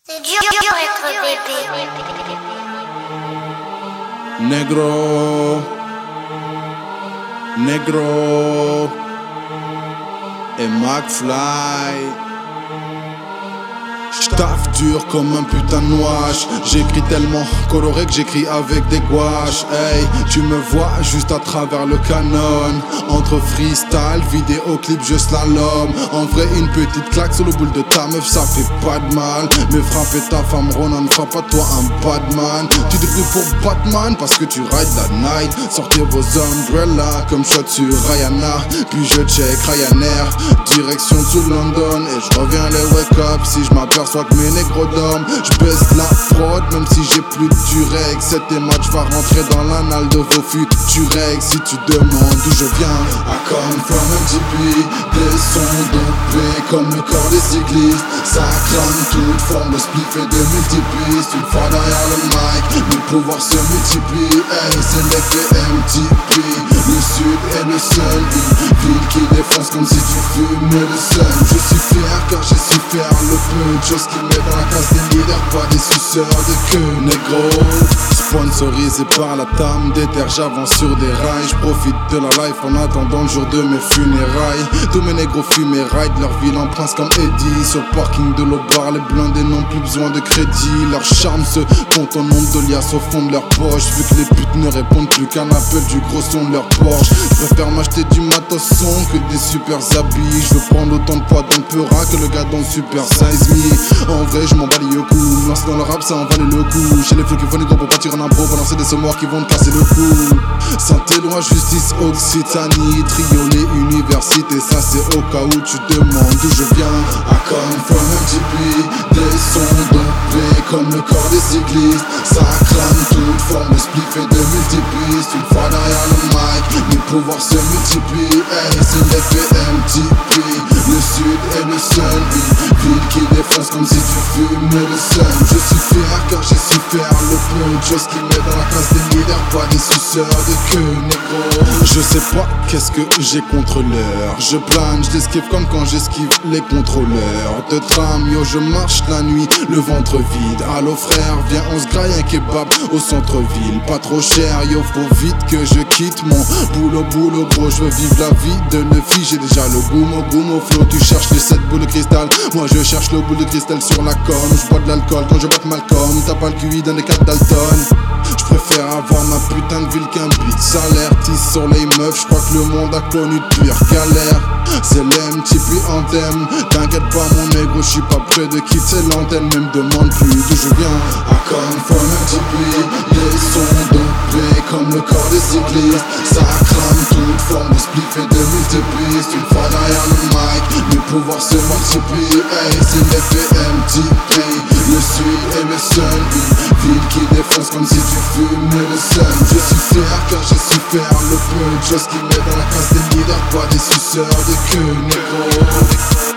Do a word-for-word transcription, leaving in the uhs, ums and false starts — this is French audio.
C'est dur, dur être bébé. Negro, Negro et McFly. J'taffe dur comme un putain de noix. J'écris tellement coloré que j'écris avec des gouaches. Hey, tu me vois juste à travers le canon. Entre freestyle, vidéoclip, je slalom. En vrai, une petite claque sur le boule de ta meuf, ça fait pas de mal. Mais frapper ta femme, Ronan, frappe pas toi un Batman. Tu t'es pris pour Batman parce que tu rides la night. Sortez vos umbrellas comme shot sur Rihanna. Puis je check Ryanair, direction to London. Et je reviens les wake up si je m'aperçois que mes négros dorment. Je baisse la prod même si j'ai plus de durex. Cet match va rentrer dans l'anal de vos futurex. Si tu demandes d'où je viens, I come from M T P. Des sons dopés comme le corps des cyclistes. Ça crame toute forme de spliff et de multipistes. Une fois derrière le mic, mes pouvoirs se multiplient. Hey, c'est l'effet M T P. Le sud est le seul ville qui défonce comme si tu fumais le sun. Je suis fier car j'ai su faire le peu de choses qui met dans la case des leaders, pas des suceurs de queue, négro. Sponsorisé par la Tam d'éther, j'avance sur des rails. J'profite de la life en attendant le jour de mes funérailles. Tous mes négros fument et ride leur ville en prince comme Eddie. Sur le parking de l'Aubar, les blindés n'ont plus besoin de crédit. Leur charme se compte au nombre de liasses au fond de leur poche. Vu que les putes ne répondent plus qu'un appel du gros son de leur Porsche. J'préfère m'acheter du matos son que des super habits. J'veux prendre autant de poids dans le peura que le gars dans le Super Size Me. En vrai, j'm'en bats les yeux coups. Me lancer dans le rap, ça en valait le coup. J'ai les flots qui font des gros pour partir en impro. Balancer des sommoirs qui vont te casser le cou. Saint-Éloi, justice, Occitanie, triolet, université. Ça c'est au cas où tu demandes d'où je viens. I come from M T P. Des sons dopés comme le corps des cyclistes. Ça crame toute forme de spliff et de multipistes. Une fois derrière le mic, mes pouvoirs se multiplient. Hey, c'est l'effet M T P. Le sud est le seul ville qui défonce comme si tu fumais le sun. Je suis fier car j'ai su faire le peu de choses qui met dans la case des leaders, pas des suceurs de queue, négro. Je sais pas qu'est-ce que j'ai contre l'heure. Je plane, je l'esquive comme quand j'esquive les contrôleurs de tram. Yo, je marche la nuit, le ventre vide. Allo frère, viens on se graille un kebab au centre-ville. Pas trop cher, yo, faut vite que je quitte mon boulot, boulot, gros. Je veux vivre la vie de Neufy, j'ai déjà le goumo, goumo flow. Tu cherches les sept boules de cristal, moi je cherche le boule de cristal sur la corne. Je bois de l'alcool quand je batte Malcolm. T'as pas le Q I dans les quatre Dalton. Je préfère avoir ma putain de ville qu'un beat salaire. Tisse sur les meufs, je crois que le monde a connu de pire galère. C'est l'M T P anthem. T'inquiète pas mon négro, je suis pas prêt de quitter l'antenne. Mais me demande plus d'où je viens. I come from M T P. Les sons dopés comme le corps des cyclistes. Ça crame toute forme de spliff et de multipistes. Une fois derrière le mic, mes pouvoirs se multiplient. Hey, c'est l'effet M T P. Le sud est le seul ville qui défonce comme si tu fumais le sun. Je suis fier car j'ai su faire le peu de choses qui met dans la case des leaders, pas des suceurs de queue, négro.